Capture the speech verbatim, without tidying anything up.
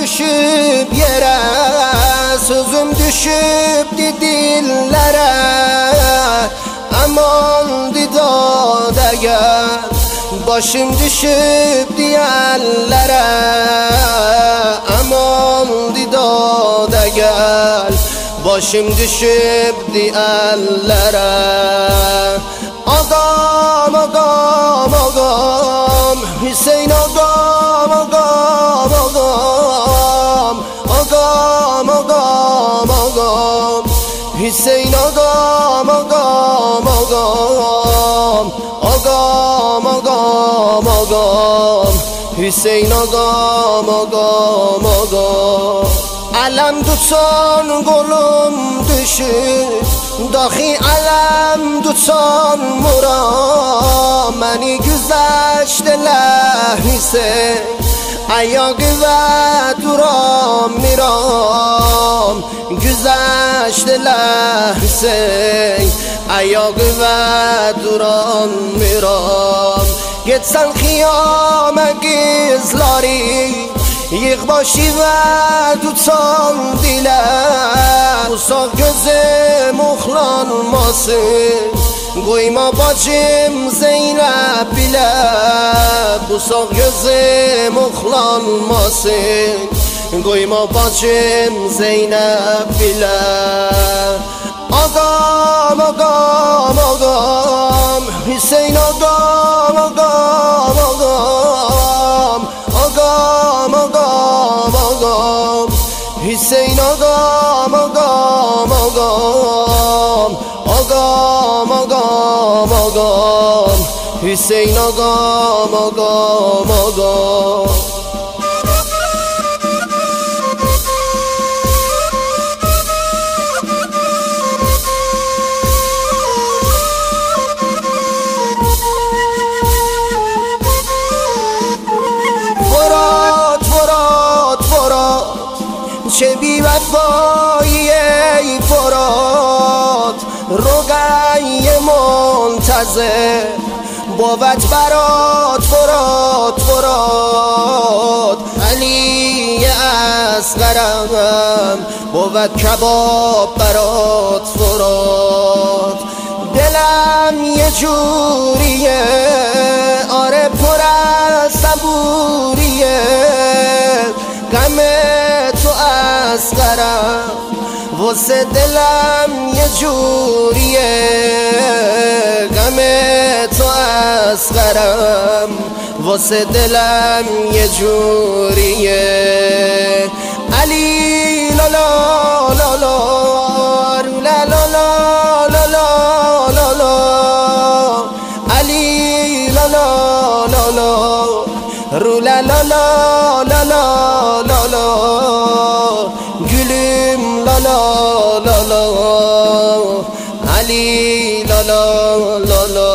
düşüp yere, sözüm düşüp dillere. Aman didade gel, başım düşüp diyellere. Aman didade gel, başım düşüp diyellere. Ağam ağam ağam, Hüseyin ağam ağam ağam. Ağam ağam ağam, Hüseyin ağam ağam ağam. Ağam ağam ağam, Hüseyin ağam ağam ağam. Alem tutsan kolum düşür, dahi alem tutsan muram. Məni güzəşdə ləhsə, ayağı və duram miram. Güzəşdə ləhsə, ayağı və duram miram. Getsən xiyamə qızları, yığ başı və tutsan dilə. Usaq gözüm oxlanmasın, qoyma bacım Zeynəb bilə. Usaq gözüm oxlanmasın, qoyma bacım Zeynəb bilə. Ağam ağam ağam, Hüseyin ağam ağam ağam. Ağam ağam ağam, Hüseyin ağam ağam ağam. Ağam ağam ağam, Hüseyin ağam ağam ağam. چه بی وفایی ای فرات، رقی منتظر بود برات فرات فرات. علی اصغرم بود کباب برات فرات. دلم یه جوریه آره پر از صبوریه، غم تو اصغرم واسه دلم یه جوریه. غم تو اصغرم واسه دلم یه جوریه. علی لا لا لا لا لا لا لا لا لا لا. علی لا لا لا لا رو لا لا لا لا لا لا لا. گلیم لا لا لا لا، علی لا لا لا لا.